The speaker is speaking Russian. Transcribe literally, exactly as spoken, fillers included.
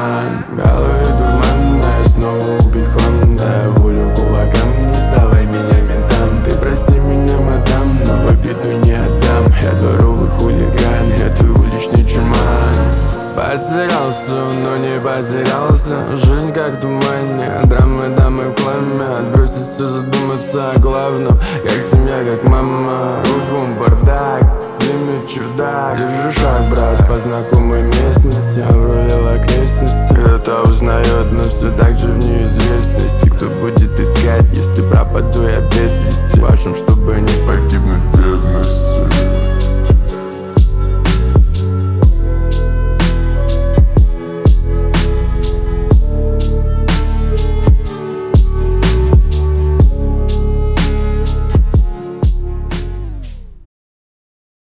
карман. Голове дурманная, снова убит хлам. Волю кулакам, не сдавай меня ментам. Ты прости меня, мадам, но в обиду не отдам. Я дворовый хулиган, я твой уличный чуман. Потерялся, но не потерялся. Жизнь как в тумане, драмы, дамы в хламе. Отброситься, задуматься о главном. Как семья, как мама. Кругом бардак, длинный чердак. Держи шаг, брат, по знакомой местности. Обрулил окрестности. Это